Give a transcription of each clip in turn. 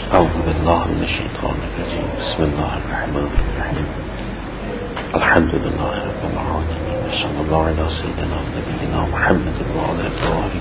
أعوذ بالله من الشيطان الرجيم. بسم الله الرحمن الرحيم. الحمد لله رب العالمين، وصلى الله على سيدنا ونبينا محمد وعلى آله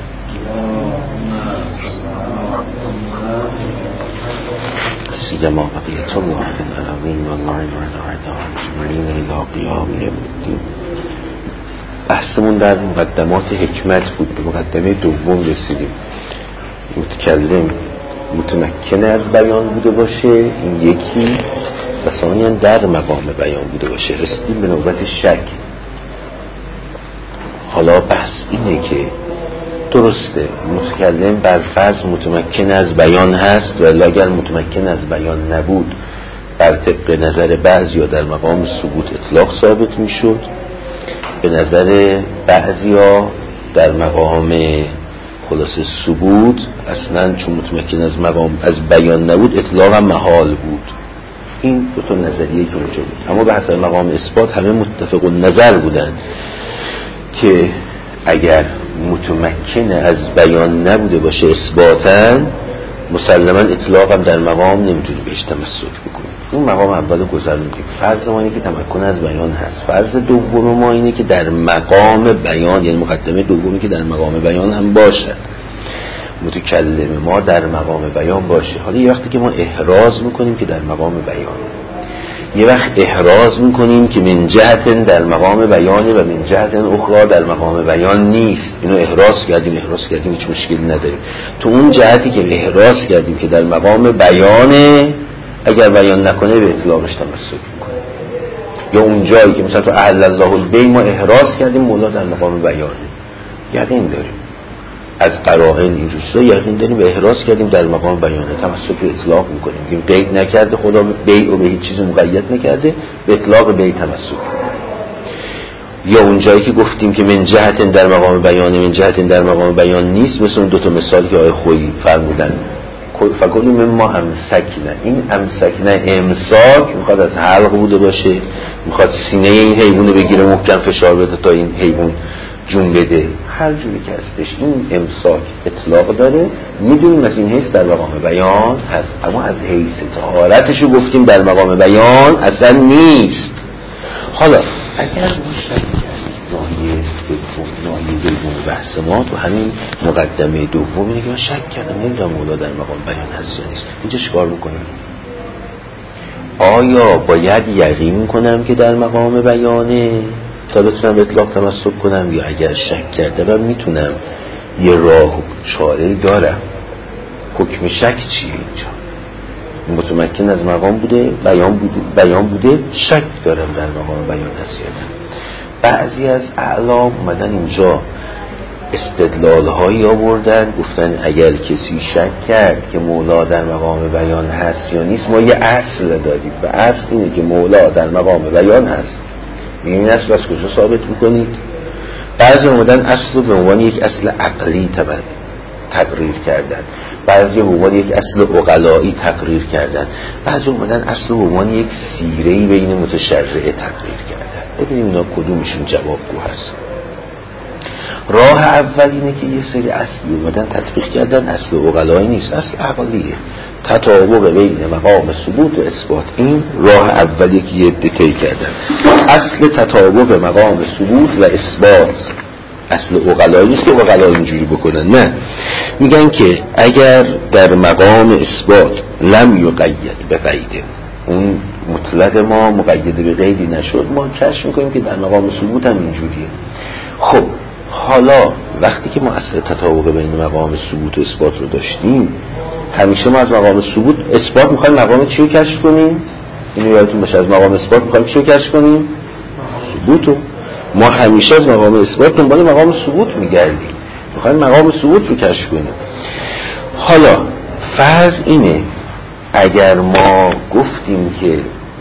سيما بقية الله العظيم والله وعلى أعداء أجمعين إلى قيام يوم الدين. بحثمون در مقدمات حکمت بود. به مقدمه دوم رسیدیم. متکلم متمکن از بیان بوده باشه، این یکی، و ثانیاً در مقام بیان بوده باشه. رسیدیم به نوبت شک. حالا بحث اینه که درسته متکلم بر فرض متمکن از بیان هست، ولی اگر متمکن از بیان نبود بر طبق نظر بعضی یا در مقام ثبوت اطلاق ثابت می شد، به نظر بعضی ها در مقام خلاصه ثبوت اصلا چون متمکن از مقام از بیان نبود اطلاق هم محال بود. این دو تا نظریه که اونجا بود. اما به حسب مقام اثبات همه متفق النظر بودن که اگر متمکن از بیان نبوده باشه اثباتاً، مسلماً اطلاق هم در مقام نمیتونی بهش تمسک بکنی. اون مقام اول گذروندیم. فرض ما اینه که تمکن از بیان هست. فرض دوم ما اینه که در مقام بیان، یعنی مقدمه دومی که در مقام بیان هم باشد، متکلم ما در مقام بیان باشه. حالا یه وقتی که ما احراز میکنیم که در مقام بیان، یه وقت احراز میکنیم که من جهت در مقام بیانه و من جهت اخرى در مقام بیان نیست. اینو احراز کردیم هیچ مشکلی نداریم. تو اون جهتی که احراز کردیم که در مقام بیانه، اگر بیان نکنه به اطلاقش تمسک میکنه. یا اون جایی که مثلا تو احل الله البیع ما احراز کردیم مولا در مقام بیانه، یقین داریم از قرائن این روستا یقین داریم و احراز کردیم در مقام بیانه، تمسک به اطلاق میکنیم. میگیم قید نکرده خدا بیع و به هیچ چیز مقید نکرده، به اطلاق بیع تمسک. یا اون جایی که گفتیم که من جهت در مقام بیانه، من جهت در مقام بیان نیست، مثل اون دو تا مثالی که آقای خویی فرمودن، فکلی من ما امسکنه. این امسکنه امساک میخواد از حلق بوده باشه، میخواد سینه این حیوانو بگیره محکم فشار بده تا این حیوان جون بده، هر جوری که هستش. این امساک اطلاق داره، میدونیم از این حیث در مقام بیان هست، اما از حیث طهارتشو گفتیم در مقام بیان اصلا نیست. حالا اگر مشترک ناحیه دوم بحث ما تو همین مقدمه دوم اینه که من شک کردم نمیدونم مولا در مقام بیان هست یا نیست، اینجا چیکار میکنم؟ آیا باید یقین کنم که در مقام بیانه تا بتونم به اطلاق تمسک کنم، یا اگر شک کردم میتونم یه راه چاره دارم؟ حکم شک چیه اینجا؟ متمکن از مقام بوده، بیان بوده، شک دارم در مقام بیان هست یا نه. بعضی از اعلام اومدن اینجا استدلال هایی آوردن، گفتن اگر کسی شک کرد که مولا در مقام بیان هست یا نیست، ما یه اصل داریم و اصل اینه که مولا در مقام بیان هست. این اصل از کجا ثابت میکنید؟ بعضی اومدن اصل رو به عنوان یک اصل عقلی تقریر کردن، بعضی به عنوان یک اصل عقلایی تقریر کردن، بعضی اومدن اصل رو به عنوان یک سیره‌ای بین متشرعه تقریر کردن. ببینیم اونا کدومشون جوابگو هست. راه اول اینه که یه سری اصلی اومدن تطبیق کردن، اصل عقلایی نیست، اصل عقلیه، تطابق بین مقام ثبوت و اثبات. این راه اولی که یه دیتیل کردن، اصل تطابق مقام ثبوت و اثبات اصل عقلایی نیست که عقلا اینجوری بکنن، نه، میگن که اگر در مقام اثبات لم یقید به قید، اون مطلق ما مقید به قیدی نشد، ما کشف میکنیم که در مقام ثبوت هم اینجوریه. خب حالا وقتی که ما اصل تطابق بین مقام ثبوت و اثبات رو داشتیم، همیشه ما از مقام ثبوت اثبات میخوایم مقام چی رو کشف کنیم؟ اینو یادتون باشه، از مقام اثبات میخوایم چی رو کشف کنیم؟ ثبوتو. ما همیشه از مقام اثبات دنبال مقام ثبوت میگردیم، میخوایم مقام ثبوت رو کشف کنیم. حالا فرض اینه اگر ما گفتیم که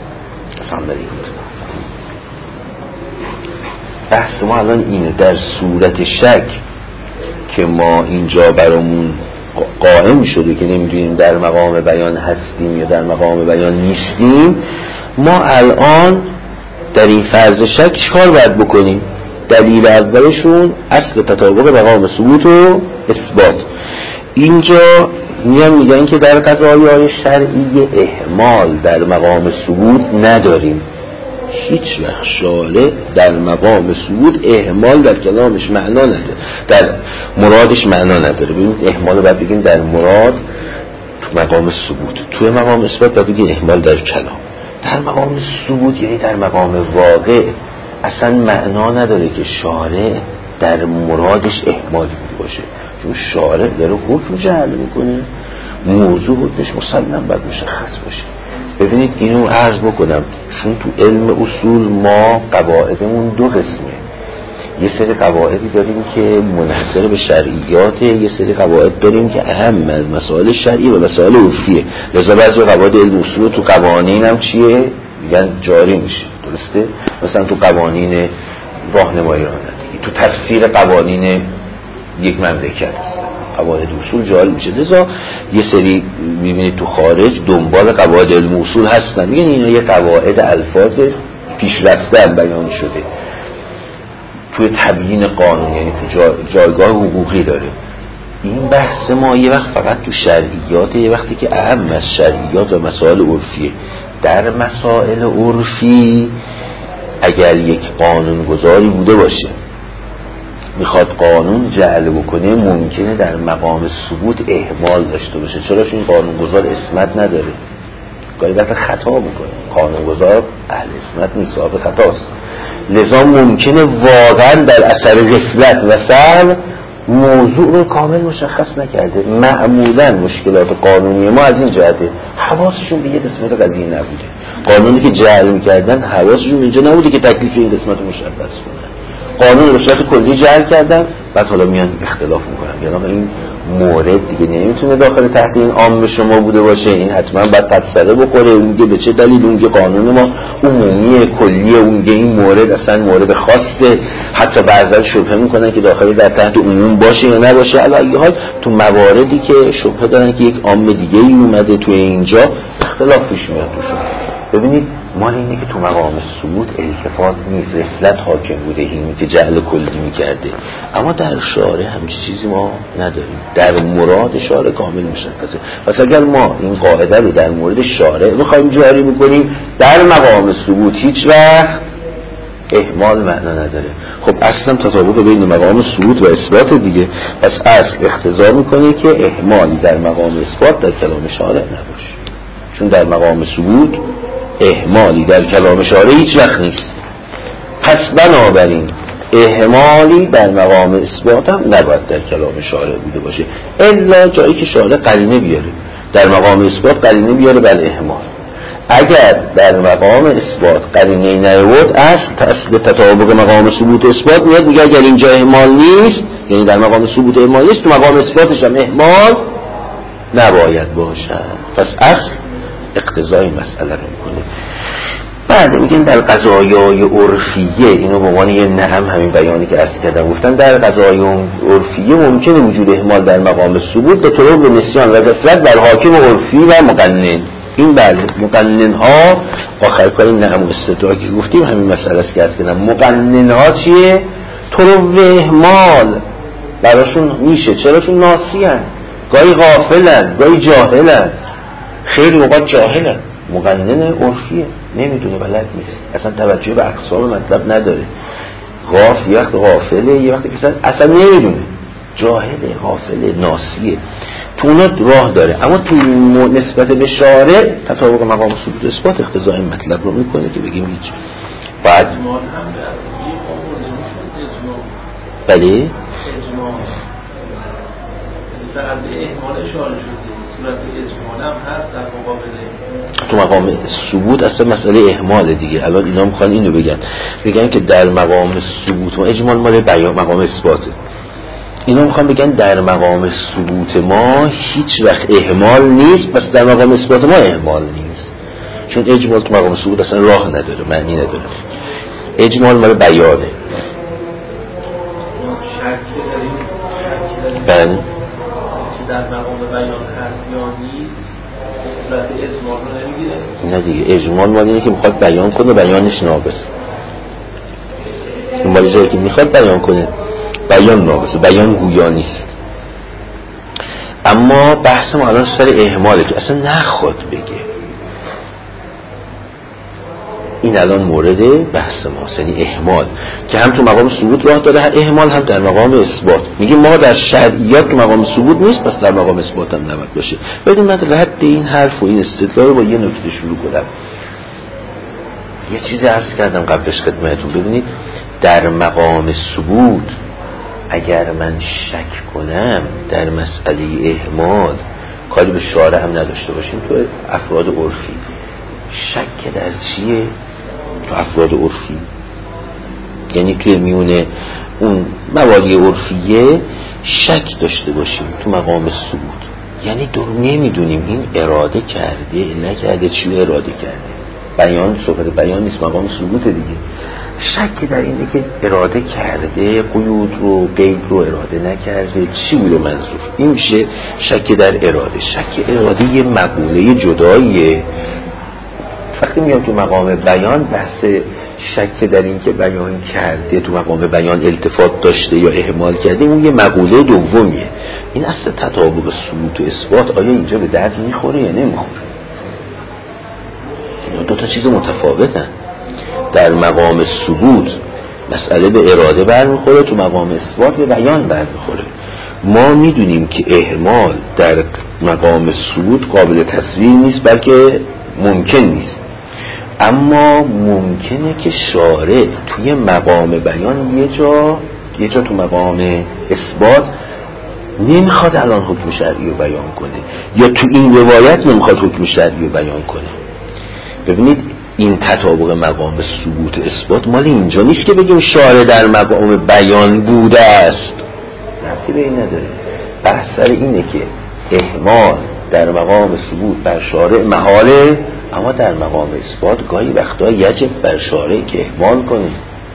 بحث ما الان اینه، در صورت شک که ما اینجا برامون قائم شده که نمیدونیم در مقام بیان هستیم یا در مقام بیان نیستیم، ما الان در این فرض شک چیکار باید بکنیم؟ دلیل اولشون اصل تطابق مقام ثبوت و اثبات. اینجا میگن که در قضایای شرعی اهمال در مقام ثبوت نداریم. هیچ وقت شارع در مقام ثبوت اهمال در کلامش معنا نداره، در مرادش معنا نداره. ببینید اهمال رو باید بگیم در مراد تو مقام ثبوت، تو مقام اثبات باید بگیم اهمال در کلام. در مقام ثبوت یعنی در مقام واقع اصلا معنا نداره که شارع در مرادش اهمالی بوده باشه، چون شارع داره حکم جعل میکنه، موضوع حکمش مسلم باید مشخص باشه. ببینید اینو عرض بکنم، چون تو علم اصول ما قواعدمون دو قسمه. یه سری قواعدی داریم که منحصر به شرعیاته، یه سری قواعد داریم که اهم از مسائل شرعی و مسائل عرفیه. لذا بعضی قواعد علم اصول تو قوانین هم چیه؟ میگن جاری میشه. درسته؟ مثلا تو قوانین راهنمایی رانندگی، تو تفسیر قوانین یک مملکت است، قواعد اصول جاری میشه. لذا یه سری میبینید تو خارج دنبال قواعد علم اصول هستن، میگن اینا یه قواعد الفاظ پیشرفته بیان شده، توی تبیین قانون، یعنی تو جایگاه حقوقی داره. این بحث ما یه وقت فقط تو شرعیات، یه وقتی که اهم از شرعیات و مسائل عرفیه. در مسائل عرفی اگر یک قانون گذاری بوده باشه میخواد قانون جعل بکنه، ممکنه در مقام ثبوت اهمال داشته باشه. چرا؟ چون قانون گذار اسمت نداره، گاهی وقت خطا میکنه. قانون گذار اهل اسمت نیست، صاحب خطاست. لذا ممکنه واقعا در اثر غفلت و سهو موضوع رو کامل مشخص نکرده. معمولا مشکلات قانونی ما از این جهته حواسشون به یه قسمت قضیه نبوده. قانونی که جعل میکردن حواسشون اینجا نبوده که تکلیف این قسمت رو مشخص کنن. قانون رو به صورت کلی جعل کردن، بعد حالا میان اختلاف میکنن، یعنی این مورد دیگه نمیتونه داخل تحت این عام شما بوده باشه، این حتما باید تفسیره بخوره. اون میگه به چه دلیل، اون میگه قانون ما عمومیه کلیه، اون میگه این مورد اصلا مورد خاصه. حتی بعضا شبهه میکنن که داخل در تحت عموم باشه یا نباشه. علی حال تو مواردی که شبهه دارن که یک عام دیگه ای اومده توی اینجا، اختلاف پیش میاد توشون. ببینید مال اینه که تو مقام ثبوت التفات نیست، غفلت حاکم بوده، اینی که جعل کلی میکرده. اما در شارع همچین چیزی ما نداریم، در مراد شارع کامل مشخصه. پس اگر ما این قاعده رو در مورد شارع بخوایم جاری بکنیم، در مقام ثبوت هیچ وقت اهمال معنا نداره. خب اصلا تطابق بین مقام ثبوت و اثبات دیگه. پس اصل اقتضا میکنه که اهمالی در مقام اثبات در کلام شارع نباشه، چون در مقام ثبوت اهمالی در کلام شارع هیچ وقت نیست. پس بنابراین اهمالی در مقام اثبات هم نباید در کلام شارع بوده باشه، الا جایی که شارع قرینه بیاره. در مقام اثبات قرینه بیاره بر اهمال. اگر در مقام اثبات قرینه نیاورد، اصل تطابق مقام ثبوت اثبات میاد میگه اگر اینجا اهمال نیست، یعنی در مقام ثبوت اهمال نیست، تو مقام اثباتش هم اهمال نباید باشد. پس اصل اقتضای مسئله رو میکنه. بعد میگن در قضایای عرفیه، اینو به عنوان یه نعم همین بیانی که عرض کردم گفتن، در قضایای عرفیه ممکنه وجود اهمال در مقام ثبوت به طرق به نسیان و غفلت بر حاکم عرفی و مقنن. این بله مقنن ها آخر کار این نعم و استدراکی گفتیم همین مسئله است که عرض کردم. مقنن ها چیه؟ طرق اهمال براشون میشه. چرا؟ چون ناسیان، گاهی غافلن، گاهی جاهلن، خیلی اوقات جاهلن. مقنن عرفیه، نمیدونه، بلد نیست، اصلا توجه به اقسام مطلب نداره. یه وقت غافله، یه وقت که اصلا نمیدونه، جاهله، غافله، ناسیه. تو اونا راه داره. اما تو نسبت به شارع تطابق مقام ثبوت اثبات اقتضای مطلب رو میکنه که بگیم هیچ. بعد بله فقط به اهمال اشاره شده، صورت اجمال هم هست در مقابل تو مقام ثبوت. اصلا مسئله اهمال دیگه. الان اینا میخوان اینو بگن که در مقام ثبوت ما اجمال مال بیان مقام اثباته. اینا میخوان بگن در مقام ثبوت ما هیچ وقت اهمال نیست، پس در مقام اثبات ما اهمال نیست، چون اجمال تو مقام ثبوت اصلا راه نداره، معنی نداره. اجمال مال بیانه. بله در مقام بیان هست یا نیست، صورت اجمال رو نمیگیره. نه دیگه، اجمال مال اینه که میخواد بیان کنه، بیانش ناقص. این مال جایی که میخواد بیان کنه بیان ناقصه، بیان گویا نیست. اما بحث ما الان سر اهماله که اصلا نخواد بگه. این الان مورد بحث ماست، یعنی اهمال که هم تو مقام ثبوت راه داره، اهمال هم در مقام اثبات. میگه ما در شرعیات تو مقام ثبوت نیست، پس در مقام اثبات هم نباید باشه. ببین من رد این حرف و این استدلال رو با یه نکته شروع کنم. یه چیزی عرض کردم قبلش خدمتتون، ببینید در مقام ثبوت اگر من شک کنم در مسئله اهمال، کاری به شارع هم نداشته باشیم، تو افراد عرفی شک در چیه؟ تو افراد عرفی، یعنی توی میونه اون موالی عرفیه شک داشته باشیم تو مقام ثبوت، یعنی دور نمیدونیم این اراده کرده نکرده، چی رو اراده کرده. بیان، صحبت بیان نیست، مقام ثبوت دیگه. شک در اینه که اراده کرده، قیود رو غیب رو اراده نکرده، چی بوده منظور؟ این میشه شک در اراده. شک اراده یه مقوله جداییه. وقتی میام تو مقام بیان، بحث شک در این که بیان کرده تو مقام بیان التفات داشته یا اهمال کرده، اون یه مقوله دومیه. این اصل تطابق ثبوت و اثبات آیا اینجا به درد میخوره یا نمیخوره؟ اینا دو تا چیز متفاوتن. در مقام ثبوت مسئله به اراده برمیخوره، تو مقام اثبات به بیان برمیخوره. ما میدونیم که اهمال در مقام ثبوت قابل تصویر نیست، بلکه ممکن نیست. اما ممکنه که شارع توی مقام بیان یه جا تو مقام اثبات نمیخواد الان حکم شرعی رو بیان کنه، یا تو این روایت نمیخواد حکم شرعی رو بیان کنه. ببینید این تطابق مقام ثبوت اثبات مال اینجا نیست که بگیم شارع در مقام بیان بوده است، ربطی به این نداره. بحث سر اینه که اهمال در مقام ثبوت بر شارع محاله، اما در مقام اثبات گاهی وقتا یجب بر شارع که اهمال کنه.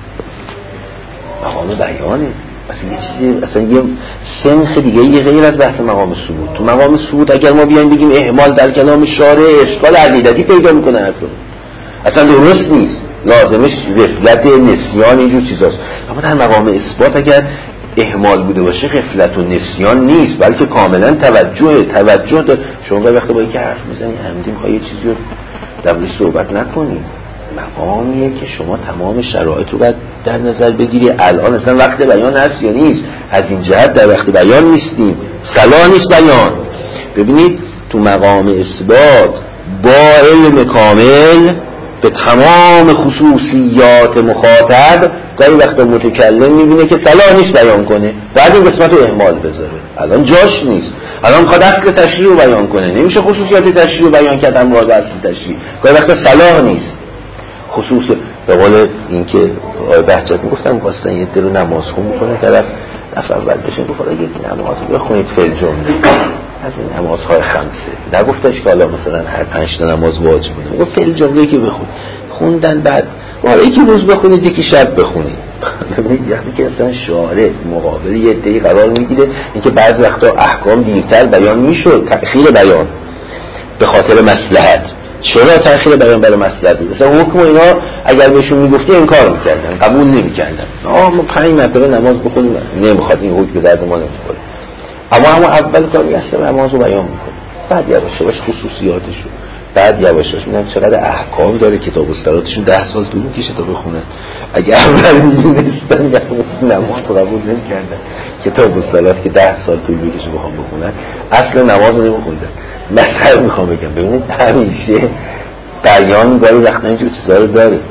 مقام بیانه اصلا یه سنخ دیگه یه غیر از بحث مقام ثبوت. تو مقام ثبوت اگر ما بیایم بگیم اهمال در کلام شارع، اشکال عقیدتی پیدا میکنه، اصلا درست نیست، لازمش غفلت، نسیان، اینجور چیزاست. اما در مقام اثبات اگر اهمال بوده باشه غفلت و نسیان نیست، بلکه کاملا توجه داره. شما وقتی با اینکه حرف میزنی عمدی میخوای یه چیزی رو دربارش صحبت نکنی، مقامیه که شما تمام شرایط رو باید در نظر بگیری. الان اصلا وقت بیان هست یا نیست؟ از این جهت در وقت بیان نیستیم، صلاح نیست بیان. ببینید تو مقام اثبات با علم کامل به تمام خصوصیات مخاطب گاهی وقتا متکلم میبینه که صلاح نیست بیان کنه، بعد این قسمت رو اهمال بذاره. الان جاش نیست، الان میخواد اصل تشریع رو بیان کنه، نمیشه خصوصیات تشریع رو بیان کرد هم مراد اصل تشریع. گاهی وقتا صلاح نیست. خصوص به قول اینکه آقای بهجت میگفتن می‌خواستن یه درو نماز خون میکنه طرف اول بشه بخوره یک نماز بخونید فل جمله از این نمازهای خمسه، نگفتش که حالا مثلا هر 5 تا نماز واجبه، میگفت فل جمله که بخون خوندن، بعد ولی یکی روز بخونید یکی شب بخونید. ببینید وقتی که اصلا شارع مقابل یه عده‌ای قرار میگیره، اینکه بعضی وقتا احکام دیرتر بیان میشد، تأخیر بیان به خاطر مصلحت. چرا تأخیر بیان برای مصلحت بود؟ مثلا حکم و اینا اگر بهشون میگفتی انکار میکردن، قبول نمیکردن. ما 5 مرتبه نماز بخونیم، نمیخواد این حکم به درد ما نمیخوره. اما اول کار میشه نماز رو بیان میکنه، بعد یواش یواش خصوصیاتشو، بعد یواش یواش میگم چقدر احکام داره. کتاب الصلاتشون 10 سال طول میکشه تا بخونن. اگه اول میدونستن نماز رو قبول نمیکردن. کتاب الصلات که 10 سال طول میکشه بخوام بخونن، اصل نماز رو نمیخوندن. مثلا میخوام بگم ببینید همیشه بیان گاهی وقتا اینجور چیزا رو داره.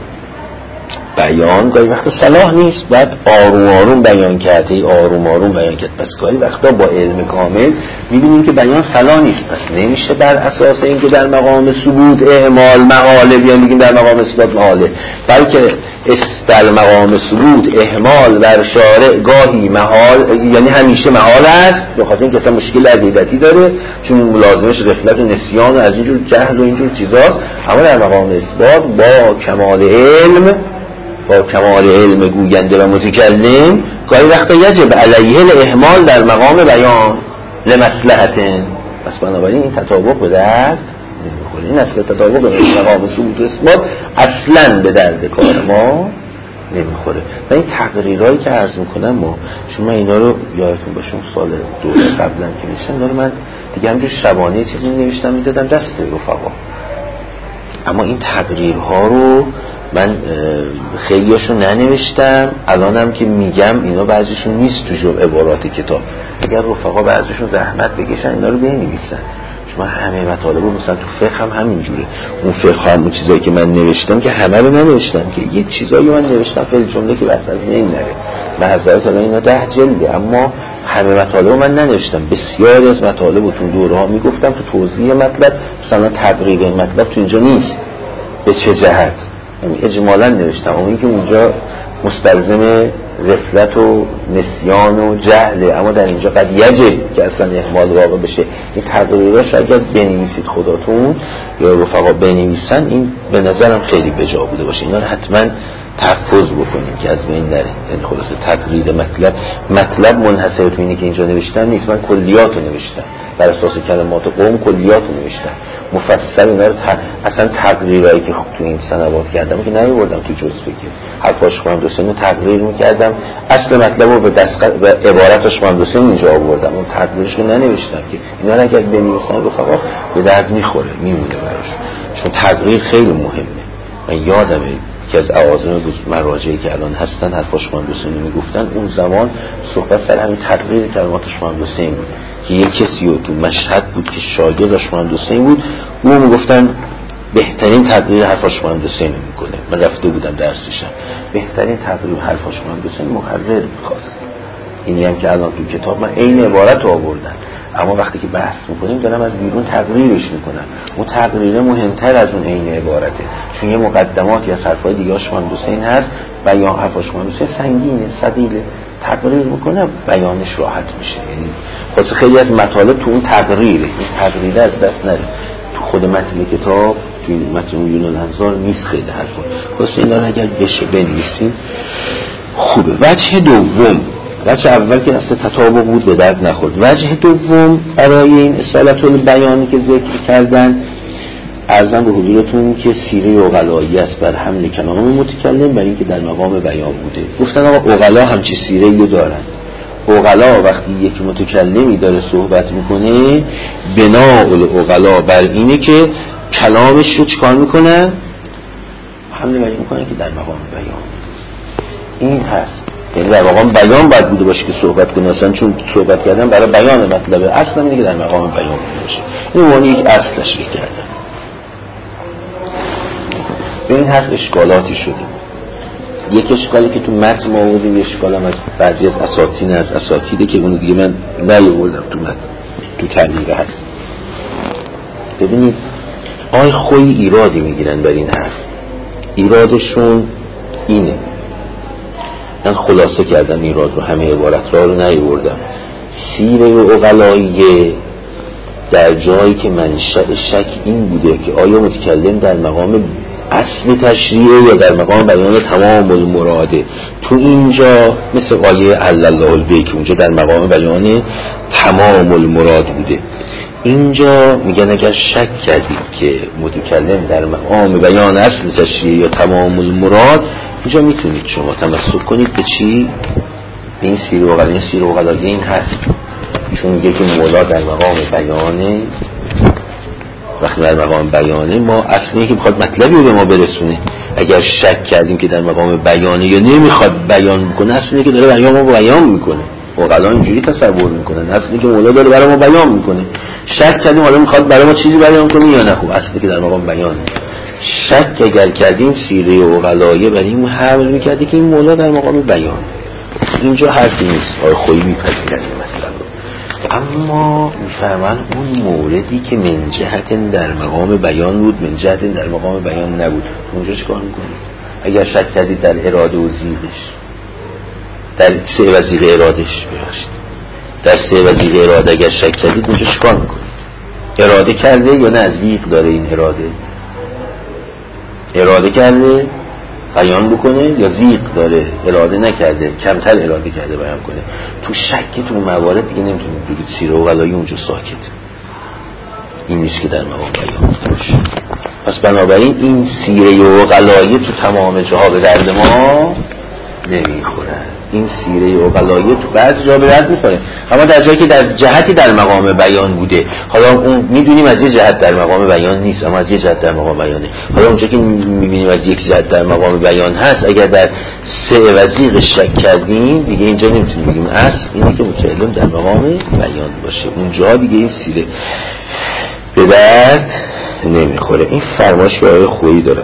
بیان گاهی وقتا صلاح نیست، بعد آروم آروم بیان کرده، آروم آروم بیان کرد. پس گاهی وقتا با علم کامل میبینیم که بیان صلاح نیست. پس نمیشه بر اساس اینکه در مقام ثبوت اهمال محاله بیان بگیم در مقام اثبات محاله، بلکه در مقام ثبوت اهمال بر شارع گاهی محال، یعنی همیشه محال است، به خاطر اینکه اصلا مشکل عقیدتی داره، چون لازمش غفلت و نسیان و از اینجور جهل و اینجور چیزاست. اما در مقام اثبات با کمال علم گوینده و متکلم گاهی وقتا یجب علیه الاهمال در مقام بیان لمصلحت. پس بنابراین این تطابق به درد نمیخوره. این اصل تطابق مقام ثبوت و اثبات اصلا به درد کار ما نمیخوره. و این تقریرهایی که عرض میکنم ما شما اینا رو یادتون باشه اون سال دوره قبلا که نوشتم اینا رو من دیگه همجور شبانه چیزی نوشتم میدادم دست رفقا. اما این تقریرها رو من خیلیاشو ننوشتم، الانم که میگم اینا بعضیشون نیست تو جمع عبارات کتاب. اگر رفقا بعضیشون زحمت بکشن اینا رو بنویسن. شما همه مطالب رو مثلا تو فقه هم همینجوره. اون فقه هم اون چیزایی که من نوشتم که همه رو ننوشتم، که یه چیزایی من نوشتم خیلی جمله که بس از بین نره. معذرت الان اینا 10 جلده، اما همه مطالب رو من ننوشتم. بسیاری از مطالب رو تو دوره ها میگفتم تو توضیح مطلب، مثلا تقریب مطلب تو اینجا نیست. به چه جهت؟ اجمالا نوشتم. اون که اونجا مستلزم غفلت و نسیان و جهله، اما در اینجا قد یجب که اصلا اهمال واقع بشه. این تقریراش اگر بنویسید خودتون یا رفقا بنویسن، این به نظرم خیلی بجا بوده باشه. اینا رو حتما تحفظ بکنیم که از بین نره. یعنی خلاصه تقریر مطلب منحصر تو اینه که اینجا نوشتم نیست. من کلیات رو نوشتم، بر اساس کلمات قوم کلیات رو نوشتم مفصل. اینا رو اصلا تقریرایی که تو این سنوات کردم که نمی‌بردم تو جزء که حرفاش خودم دوستانو تقریر می‌کردم، اصل مطلب رو به عبارتش من دوستان اینجا آوردم، اون تقریرش رو ننوشتم که اینا رو اگر بنویسن رفقا به درد می‌خوره، میمونه براش. چون تقریر خیلی مهمه. من یادمه که از اعاظم مراجعی که الان هستن حرفاش من دوستان میگفتن، اون زمان صحبت سر همین تقریر کلماتش من دوستان بود که یک کسی رو تو مشهد بود که شاگردش من دوستان بود، اون میگفتن بهترین تقریر حرفاش من دوستان میکنه. من رفته بودم درسشم، بهترین تقریر حرفاش من دوستان مقرر میخواست. اینی هم که الان تو کتاب من این عبارت رو آوردم، اما وقتی که بحث میکنیم دارم از بیرون تقریرش میکنم. اون تقریر مهمتر از اون عین عبارته، چون یه مقدماتی از حرفای دیگه آشمان حسین هست. بیان حرف آشمان حسین سنگینه، ثقیله، تقریر میکنه بیانش راحت میشه. یعنی خاصه خیلی از مطالب تو اون تقریره. این تقریره از دست نره. تو خود متن کتاب، تو متن عیون الانظار نیست خیلی حرفا. خاصه اینا رو اگر بشه بنویسیم خوبه. وجه اول که اصلا تطابق بود به درد نخورد. وجه دوم برای این اصالت البیانی که ذکر کردن، عرضم به حضورتون که سیره عقلایی است بر حمل کلام متکلم بر این که در مقام بیان بوده. گفتن آقا عقلا همچی سیره‌ای رو دارن. عقلا وقتی یک متکلمی داره صحبت میکنه، بناء العقلا بر اینه که کلامش رو چکار میکنن؟ حمل بیان میکنن که در مقام بیان. این هست، یعنی در مقام بیان باید بوده باشه که صحبت کنه، اصلا چون صحبت کردن برای بیان مطلبه، اصلا اینه که در مقام بیان بوده باشه. این معنی یک اصل تشریح کردن. به این حرف اشکالاتی شده. یک اشکالی که تو متن ما آوردیم، یک اشکال هم از بعضی از اساتین از اساتیده که اونو دیگه من نیاوردم تو متن، تو تعلیق هست. ببینید آی خوی ایرادی میگیرن بر این حرف. ایرادشون اینه، من خلاصه کردم ایراد رو، همه عبارت رو نیاوردم. سیره عقلاییه در جایی که منشأ شک این بوده که آیا متکلم در مقام اصل تشریعه یا در مقام بیان تمام المراده. تو اینجا مثل آیه الله البی که اونجا در مقام بیان تمام المراد بوده، اینجا میگن اگر شک کردید که متکلم در مقام بیان اصل تشریعه یا تمام المراد، اینجا میتونید شما تمسک کنید به چی؟ این سیره عقلاییه. سیره عقلاییه این هست، چون میگه که مولا در مقام بیانه. وقتی در مقام بیانه ما اصلی که میخواد مطلبی رو به ما برسونه. اگر شک کردیم که در مقام بیانه یا نمیخواد بیان میکنه، اصلی که داره برای ما بیان میکنه. عقلا اینجوری تصور میکنن، اصلی که مولا داره برای ما بیان میکنه. شک کردیم حالا میخواد برای ما چیزی بیان کنه یا نه، خب اصلی که در مقام بیانه. شک اگر کردیم سیره عقلاییه برای این حمل میکرده که این مولا در مقام بیان. اینجا حرفی نیست، آقای خویی میپذیرن این مطلب رو. اما میفهمن اون موردی که من جهت در مقام بیان بود، من جهت در مقام بیان نبود، اونجا چیکار میکنید؟ اگر شک کردید در اراده و زیغش، در سه وزیغ ارادش، در سه وزیغ اراده اگر شک کردید اونجا چیکار میکنید؟ اراده کرده یا نه زیغ داره؟ این اراده کرده بیان بکنه یا زیغ داره اراده نکرده، کمتر اراده کرده بیان کنه؟ تو شک تو موارد دیگه نمیتونید بگید سیره عقلاییه اونجا ساکت. این نیست که در مقام بیان باشه. پس بنابراین این سیره عقلاییه تو تمام جاها به درد ما نمیخورن. این سیره عقلایی تو بعضی جا به درد میخوره، اما در جایی که در جهتی در مقام بیان بوده، حالا اون میدونیم از یه جهت در مقام بیان نیست اما از یه جهت در مقام بیانه، حالا اونجا که میبینیم از یک جهت در مقام بیان هست، اگر در سه وزیق شک کردیم دیگه اینجا نمیتونیم بگیم اصل اینه که متکلم در مقام بیان باشه، اونجا دیگه این سیره به درد نمیخوره. این فرمایش که آقای خویی داره.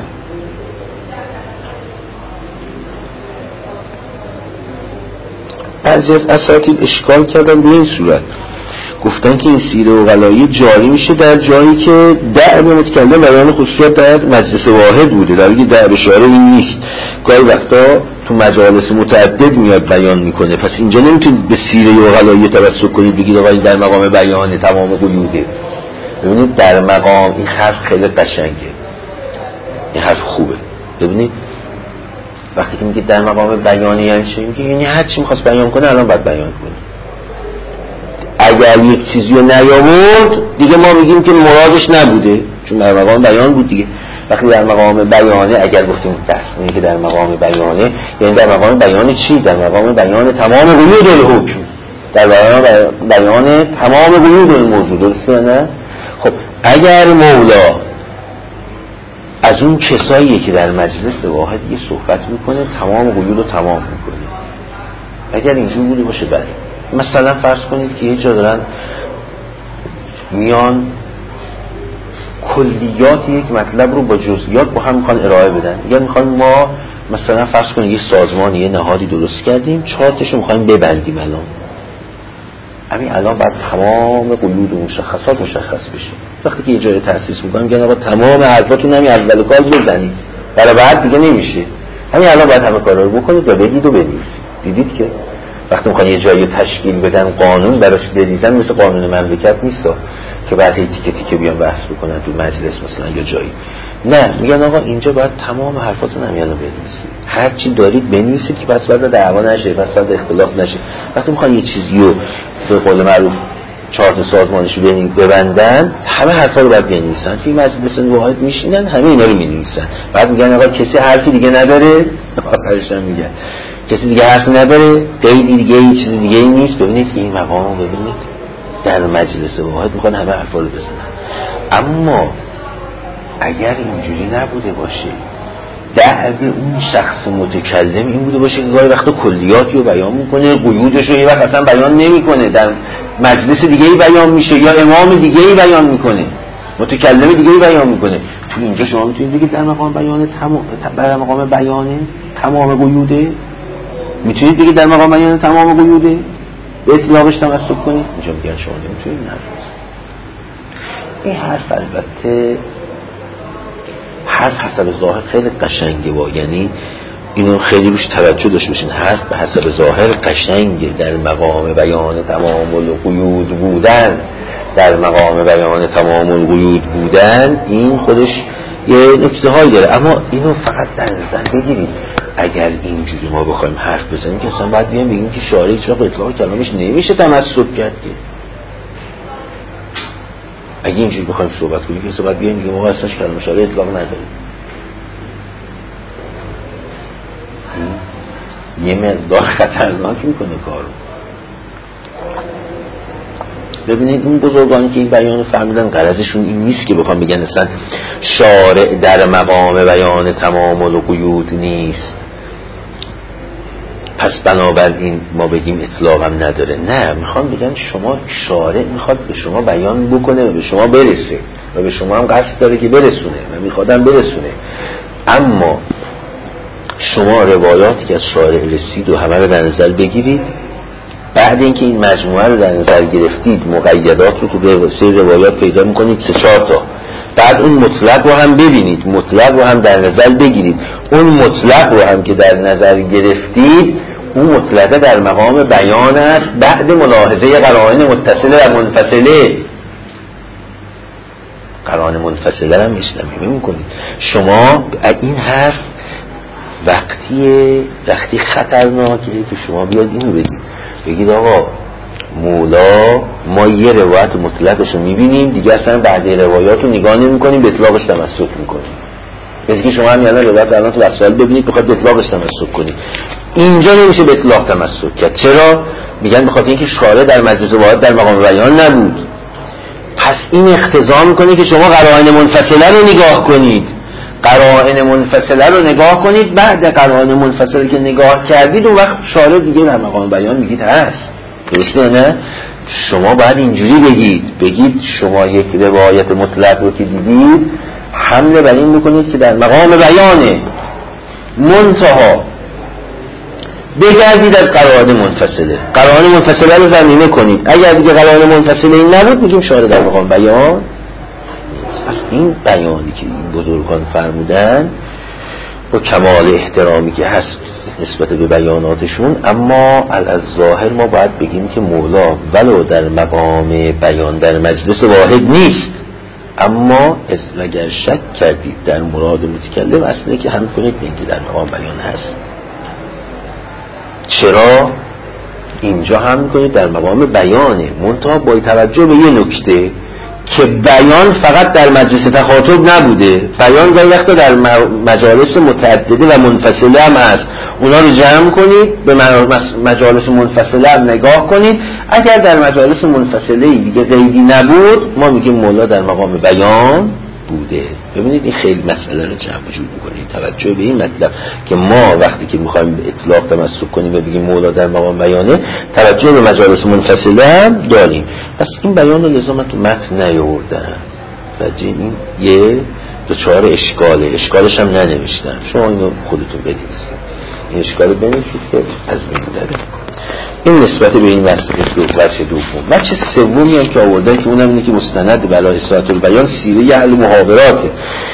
بعضی از اساتید اشکال کردن به این صورت، گفتن که این سیره عقلایی جاری میشه در جایی که دعب متکلم بیان خصوصیات در مجلس واحد بوده، در حالی که دعب اشاره این نیست، گاهی وقتا تو مجالس متعدد میاد بیان میکنه. پس اینجا نمیتونید به سیره عقلایی توسل کنید بگید آقا این در مقام بیان تمام قیوده. ببینید در مقام، این حرف خیلی قشنگه، این حرف خوبه. ببینید وقتی که میگه در مقام بیانی یعنی چی؟ میگه یعنی هر چی میخواست بیان کنه الان باید بیان کنه. اگر یک چیزی رو نیاورد دیگه ما میگیم که مرادش نبوده، چون در مقام بیان بود دیگه. وقتی در مقام بیانه اگر گفتیم تصمیه که در مقام بیانه، یعنی در مقام بیان چی؟ در مقام بیان تمام قیود الحکم، در مقام بیان تمام قیود الموجود، درسته نه؟ خب اگر مولا از اون کساییه که در مجلس واحد یه صحبت میکنه تمام قیود رو تمام میکنه، اگر اینجور بوده باشه بله. مثلا فرض کنید که یه جا دارن میان کلیات یک مطلب رو با جزئیات با هم میخوان ارائه بدن، یا میخوان ما مثلا فرض کنید یه سازمان یه نهادی درست کردیم 4 تاشو میخوایم ببندیم، الان باید تمام قیود و مشخصات مشخص بشه. وقتی که یه جای تأسیس میکنم میگن آقا تمام حرفاتون همین اول کار بزنید، برای بعد دیگه نمیشه، همین الان باید همه کارا رو بکنید و بگید و بنویسید. دیدید که وقتی میخوان یه جایی تشکیل بدن قانون براش بریزن، مثل قانون مملکت نیست که بعد هی تیکه تیکه بیان بحث بکنن تو مجلس مثلا یا جایی، نه میگن آقا اینجا باید تمام حرفاتون همین الان بنویسید، هر چی دارید بنویسید که پس بعد دعوا نشه، پس بعد اختلاف نشه. وقتی میخوان یه چیزی رو به قول معروف 4 تا سازمانشو ببندن، همه حرفا رو باید بنویسن، توی مجلس واحد میشینن همه اینا رو مینویسن، بعد میگن آقا کسی حرفی دیگه نداره، آخرش هم میگن کسی دیگه حرفی نداره، قیدی دیگه ای چیز دیگه ای نیست. ببینید این مقامو ببینید در مجلس واحد میخوان همه حرفا رو بزنن. اما اگر اینجوری نبوده باشه، دعب اون شخص متکلم این بوده باشه که گاهی وقتا کلیاتی رو بیان میکنه، قیودش رو یه وقت اصلا بیان نمیکنه، در مجلس دیگه ای بیان میشه یا امام دیگه ای بیان میکنه، متکلم دیگه ای بیان میکنه. تو اینجا شما میتونید بگید در مقام بیان در مقام بیان تمام قیوده، میتونید بگید در مقام بیان تمام قیوده به اطلاقش تمسک کنید. اینجا میگن شما نمیتونید. این حرف البته حرف حسب ظاهر خیلی قشنگه، یعنی اینو خیلی روش توجه داشته باشین. حرف به حسب ظاهر قشنگه، در مقام بیان تمام القیود بودن، در مقام بیان تمام القیود بودن این خودش یه نکته هایی داره، اما اینو فقط در نظر بگیرید. اگر اینجوری ما بخوایم حرف بزنیم که اصلا باید بیان بگیم که شارع هیچ وقت اطلاق کلامش نمیشه تمسک کرد. اگه اینجوری بخوایم صحبت کنیم که باید بیان بگیم ما اصلا کلام شارع اطلاق نداریم. یه مقدار خطرناک میکنه کارو. ببینید اون بزرگانی که این بیان فرمودن غرضشون این نیست که بخوام بگن اصلا شارع در مقام بیان تمام القیود نیست، پس بنابراین ما بگیم اطلاق هم نداره. نه، میخوان بگن شما شارع میخواد به شما بیان بکنه و به شما برسه و به شما هم قصد داره که برسونه و میخوادم برسونه، اما شما روایاتی که از شارع رسید و همه رو در نظر بگیرید. بعد اینکه این مجموعه رو در نظر گرفتید، مقیدات رو تو سه روایات پیدا میکنید 3-4 تا. بعد اون مطلق رو هم ببینید، مطلق رو هم در نظر بگیرید. اون مطلق رو هم که در نظر گرفتید، اون مطلقه در مقام بیان است بعد ملاحظه قرائن متصله و منفصله. قرائن منفصله هم اسلامی میکنید. شما این حرف وقتی خطرناکه که شما بیاد اینو بگید آقا مولا ما یه روایت مطلقش رو میبینیم دیگه اصلا بعد روایات رو نگاه نمی کنیم، به اطلاقش تمسک میکنیم. مثل که شما هم یعنی روایت الان تو وسائل ببینید بخواید به اطلاقش تمسک کنید، اینجا نمیشه به اطلاق تمسک کرد. چرا؟ میگن به خاطر اینکه شارع در مجلس واحد در مقام بیان نبود. پس این اقتضا میکنه که شما قرائن منفصله رو نگاه کنید، قرائن منفصله رو نگاه کنید، بعد قرائن منفصله که نگاه کردید اون وقت شارع دیگه در مقام بیان میگید هست. درسته نه؟ شما باید اینجوری بگید شما یک روایت مطلق رو که دیدید حمله بر این میکنید که در مقام بیانه، منتها بگردید از قرائن منفصله، قرائن منفصله رو ضمیمه کنید. اگر دیگه قرائن منفصله این نبود میگیم شارع در مقام بیان. پس این بیانی که این بزرگان فرمودن با کمال احترامی که هست نسبت به بیاناتشون، اما الظاهر ما باید بگیم که مولا ولو در مقام بیان در مجلس واحد نیست، اما اگر شک کردید در مراد متکلم اصله که هم کنید به اینکه در مقام بیان هست. چرا؟ اینجا هم میکنید در مقام بیانه، منتها با توجه به یه نکته که بیان فقط در مجلس تخاطب نبوده، بیان گاهی وقتا در مجالس متعدده و منفصله هم هست. اونا رو جمع کنید، به مجالس منفصله هم نگاه کنید. اگر در مجالس منفصله دیگه قیدی نبود ما میگیم مولا در مقام بیان بوده. ببینید این خیلی مسئله رو جمع جور میکنید، توجه به این مطلب که ما وقتی که میخوایم به اطلاق تمسک کنیم و بگیم مولا در مقام بیانه، توجه به مجالس منفصله هم داریم. پس این بیان رو لزوما تو متن نیاوردن و این یه دوچار اشکاله، اشکالش هم ننوشتن. شما اینو خودتون بنویسید، این اشکال رو بنویسید که از بین داره. این نسبت به این وجه دوم. وجه سومی هم که آوردن که اونم اینه که مستند برای اصالت البیان سیره اهل محاوراته.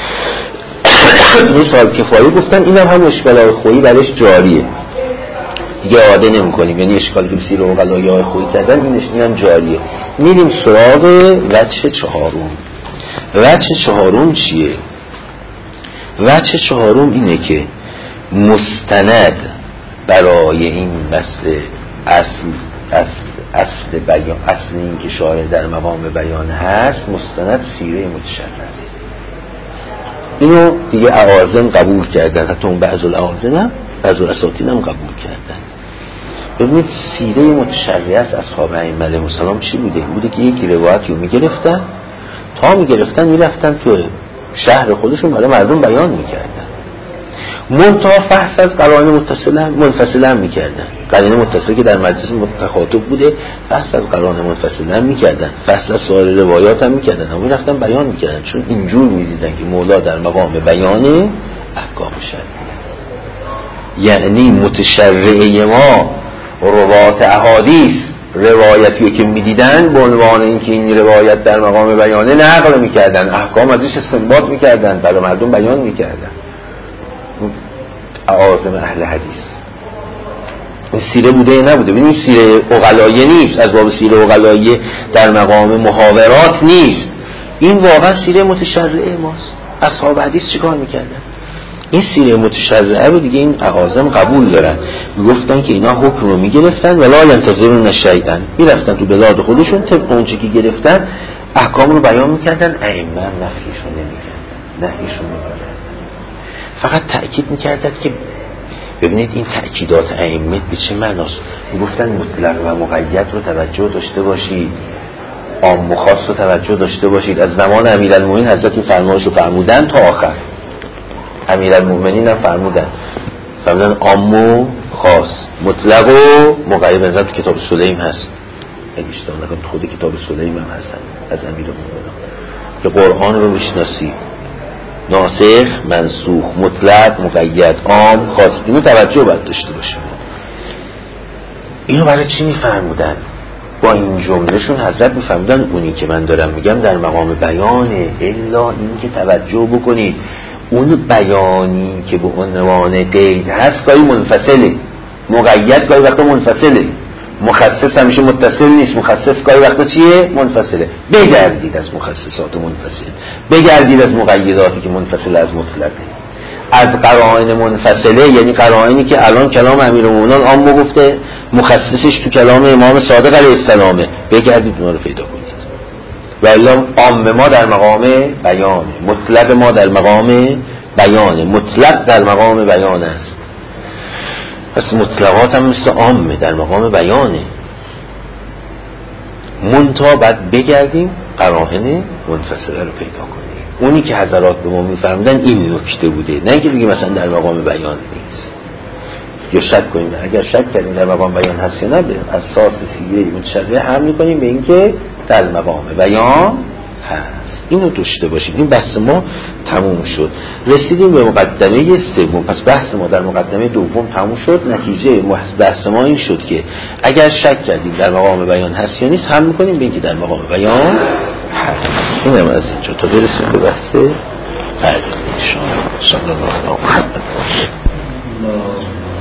این صاحب کفایه گفتن اینم هم اشکالای خویی برش جاریه، دیگه عاده نمی کنیم، یعنی اشکالی که سیره اقلای خویی کردن این هم جاریه. میریم سراغ وجه چهارم. وجه چهارم چیه؟ وجه چهارم اینه که مستند برای این مسئله اصل بیان، اصل این که شارع در مقام بیان هست، مستند سیره متشرع است. اینو دیگه اعاظم قبول کردن، حتی اون بعض الاعاظم هم بعض الاساطین هم قبول کردن. ببینید سیره متشرع است اصحاب ائمه علیهم السلام چی بوده که یکی روایتی رو میگرفتن، تا میگرفتن میرفتن تو شهر خودشون برای مردم بیان میکردن، منتها فحص از قرائن منفصله هم میکردن. قرائن متصله که در مجلس متخاطب بوده فحص از قرائن منفصله هم میکردن، فحص از سایر روایات هم میکردن، هم میرفتن بیان میکردن، چون اینجور میدیدن که مولا در مقام بیان احکام شرعی است. یعنی متشرعه ما روات احادیث روایتی که میدیدن به عنوان اینکه این روایت در مقام بیانه نقل میکردن، احکام ازش استنباط میکردن، برای مردم بیان میکردن. اعاظم اهل حدیث این سیره بوده یا نبوده؟ ببینید سیره اقلایه نیست، از باب سیره اقلایه در مقام محاورات نیست، این واقعا سیره متشرعه ماست. اصحاب حدیث چیکار میکردن؟ این سیره متشرعه رو دیگه این اعاظم قبول دارن، میگفتن که اینا حکم رو میگرفتن ولا ینتظرون شیئا، میرفتن تو بلاد خودشون طبق اون چیزی که گرفتن احکام رو بیان میکردن، ائمه نفیشون نمیکردن، نهیشون نمیکردن، فقط تأکید میکردن که ببینید این تأکیدات ائمه به چه معناست. میگفتن مطلق و مقید رو توجه داشته باشید، عام و خاص رو توجه داشته باشید. از زمان امیرالمومنین حضرت این فرمایش رو فرمودن تا آخر، امیرالمومنین هم فرمودن عام و خاص، مطلق و مقید. مثلا تو کتاب سلیم هست، اگه اشتباه نکنم خود کتاب سلیم هم هست از امیرالمومنین که قرآن رو بشناسید، ناسخ، منسوخ، مطلق، مقید، عام، خاص، اینو توجه باید داشته باشیم. اینو برای چی میفرمودن؟ با این جملهشون حضرت میفرمودن اونی که من دارم میگم در مقام بیانه، الا این که توجه بکنید اون بیانی که به عنوان قید هست گاهی منفصله، مقید گاهی وقتا منفصله، مخصص همیشه متصل نیست، مخصص گاهی وقتا چیه؟ منفصله. بگردید از مخصصات منفصل، بگردید از مقیداتی که منفصله از مطلقه، از قرائن منفصله، یعنی قرائنی که الان کلام امیرالمومنین عام گفته، مخصصش تو کلام امام صادق علیه السلامه، بگردید اونا رو پیدا کنید. و الا عام ما در مقام بیانه، مطلق ما در مقام بیان مطلق در مقام بیان است. پس مطلقات هم مثل عامه در مقام بیانه. منتها باید بگردیم قرائن منفصله رو پیدا کنیم. اونی که حضرات به ما میفرمودن این نکته بوده، نه که بگیم مثلا در مقام بیان نیست یا شک کنیم. اگر شک کردیم در مقام بیان هست یا نه، به اساس سیره متشبه حمل می‌کنیم به اینکه در مقام بیان هست. اینو داشته باشیم. این بحث ما تموم شد. رسیدیم به مقدمه سوم. پس بحث ما در مقدمه دوم تموم شد. نتیجه بحث ما این شد که اگر شک کردیم در مقام بیان هست یا نیست، حمل می‌کنیم به اینکه در مقام بیان هست. اینم از اینجا تا برسیم به بحث بعدی ان شاء الله. صلی الله علیه و آله.